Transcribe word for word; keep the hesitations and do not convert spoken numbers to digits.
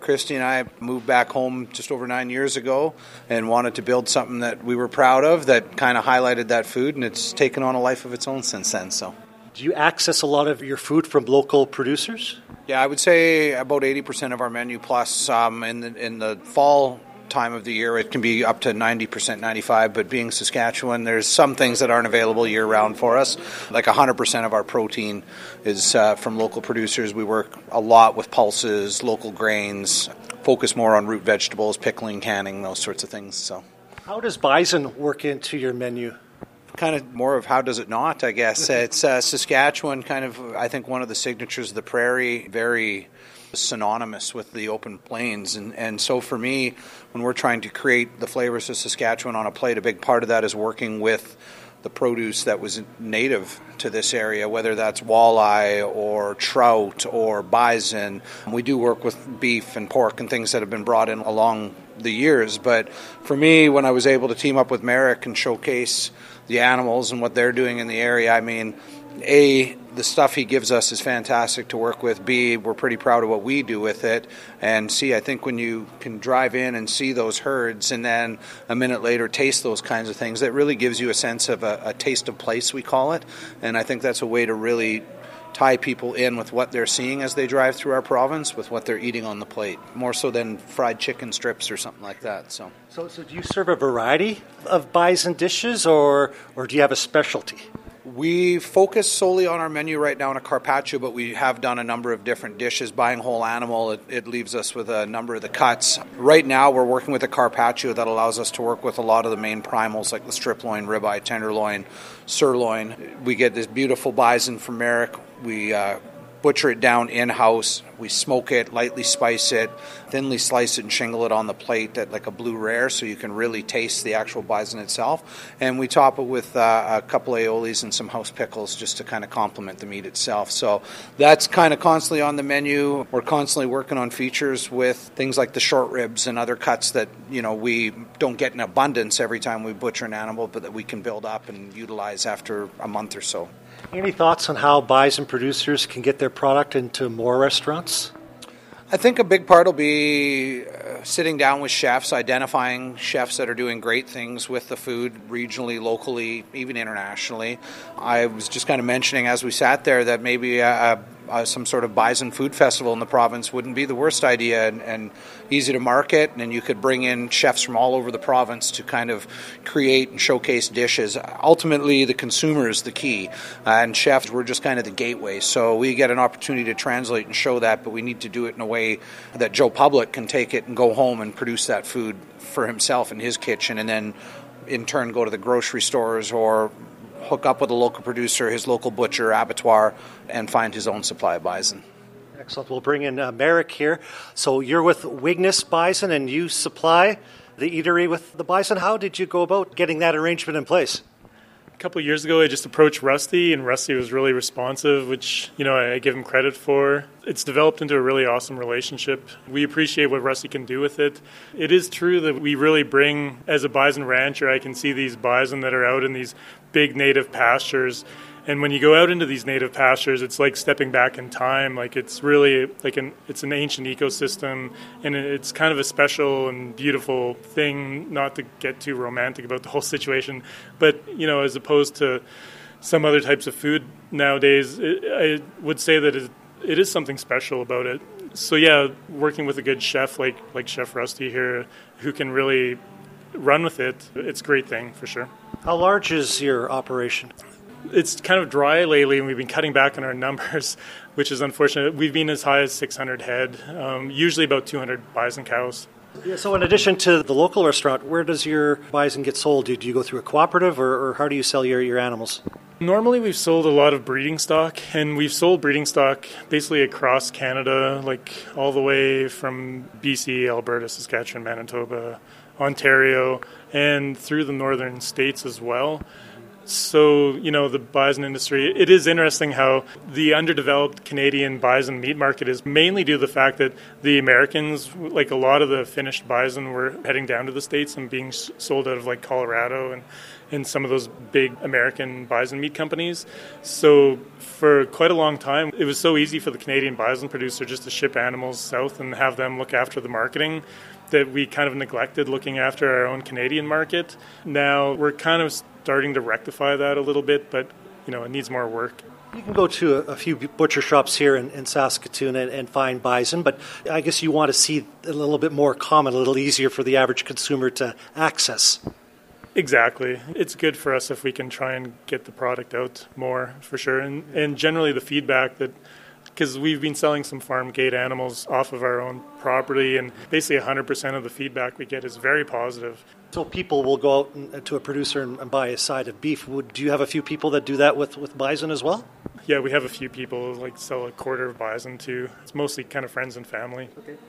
Christy and I moved back home just over nine years ago and wanted to build something that we were proud of that kind of highlighted that food, and it's taken on a life of its own since then. So, do you access a lot of your food from local producers? Yeah, I would say about eighty percent of our menu plus um, in the, in the fall time of the year it can be up to ninety percent, ninety-five, but being Saskatchewan, there's some things that aren't available year round for us. Like one hundred percent of our protein is uh, from local producers. We work a lot with pulses, local grains, focus more on root vegetables, pickling, canning, those sorts of things. So, how does bison work into your menu? Kind of more of how does it not, I guess. It's uh, Saskatchewan, kind of, I think, one of the signatures of the prairie, very synonymous with the open plains. And, and so for me, when we're trying to create the flavors of Saskatchewan on a plate, a big part of that is working with the produce that was native to this area, whether that's walleye or trout or bison. We do work with beef and pork and things that have been brought in along the years. But for me, when I was able to team up with Merrick and showcase the animals and what they're doing in the area, I mean, A, the stuff he gives us is fantastic to work with. B, we're pretty proud of what we do with it. And C, I think when you can drive in and see those herds and then a minute later taste those kinds of things, that really gives you a sense of a, a taste of place, we call it. And I think that's a way to really tie people in with what they're seeing as they drive through our province with what they're eating on the plate, more so than fried chicken strips or something like that. So, so, so do you serve a variety of bison dishes, or or do you have a specialty? We focus solely on our menu right now in a carpaccio, but we have done a number of different dishes. Buying whole animal, it, it leaves us with a number of the cuts. Right now, we're working with a carpaccio that allows us to work with a lot of the main primals like the strip loin, ribeye, tenderloin, sirloin. We get this beautiful bison from Merrick. We uh, butcher it down in-house. We smoke it, lightly spice it, thinly slice it and shingle it on the plate at like a blue rare so you can really taste the actual bison itself. And we top it with uh, a couple aiolis and some house pickles just to kind of complement the meat itself. So that's kind of constantly on the menu. We're constantly working on features with things like the short ribs and other cuts that, you know, we don't get in abundance every time we butcher an animal, but that we can build up and utilize after a month or so. Any thoughts on how bison producers can get their product into more restaurants? I think a big part will be uh, sitting down with chefs, identifying chefs that are doing great things with the food regionally, locally, even internationally. I was just kind of mentioning as we sat there that maybe a, a, a, some sort of bison food festival in the province wouldn't be the worst idea, and, and easy to market, and you could bring in chefs from all over the province to kind of create and showcase dishes. Ultimately, the consumer is the key, uh, and chefs, we're just kind of the gateway. So we get an opportunity to translate and show that, but we need to do it in a way that Joe Public can take it and go home and produce that food for himself in his kitchen, and then in turn go to the grocery stores or hook up with a local producer, his local butcher, abattoir, and find his own supply of bison. Excellent. We'll bring in uh, Merrick here. So you're with Wigness Bison and you supply the eatery with the bison. How did you go about getting that arrangement in place? A couple of years ago, I just approached Rusty, and Rusty was really responsive, which, you know, I give him credit for. It's developed into a really awesome relationship. We appreciate what Rusty can do with it. It is true that we really bring, as a bison rancher, I can see these bison that are out in these big native pastures. And when you go out into these native pastures, it's like stepping back in time. Like it's really like an it's an ancient ecosystem, and it's kind of a special and beautiful thing. Not to get too romantic about the whole situation, but you know, as opposed to some other types of food nowadays, it, I would say that it, it is something special about it. So yeah, working with a good chef like like Chef Rusty here, who can really run with it, it's a great thing for sure. How large is your operation? It's kind of dry lately, and we've been cutting back on our numbers, which is unfortunate. We've been as high as six hundred head, um, usually about two hundred bison cows. Yeah, so in addition to the local restaurant, where does your bison get sold? Do you go through a cooperative, or, or how do you sell your, your animals? Normally we've sold a lot of breeding stock, and we've sold breeding stock basically across Canada, like all the way from B C, Alberta, Saskatchewan, Manitoba, Ontario, and through the northern states as well. So, you know, the bison industry, it is interesting how the underdeveloped Canadian bison meat market is mainly due to the fact that the Americans, like a lot of the finished bison, were heading down to the States and being sold out of like Colorado and, in some of those big American bison meat companies. So for quite a long time, it was so easy for the Canadian bison producer just to ship animals south and have them look after the marketing that we kind of neglected looking after our own Canadian market. Now we're kind of starting to rectify that a little bit, but you know, it needs more work. You can go to a, a few butcher shops here in, in Saskatoon and, and find bison, but I guess you want to see a little bit more common, a little easier for the average consumer to access. Exactly. It's good for us if we can try and get the product out more, for sure. And, and generally the feedback that, because we've been selling some farm gate animals off of our own property, and basically one hundred percent of the feedback we get is very positive. So people will go out and, to a producer and, and buy a side of beef. Would, do you have a few people that do that with, with bison as well? Yeah, we have a few people like sell a quarter of bison too. It's mostly kind of friends and family. Okay.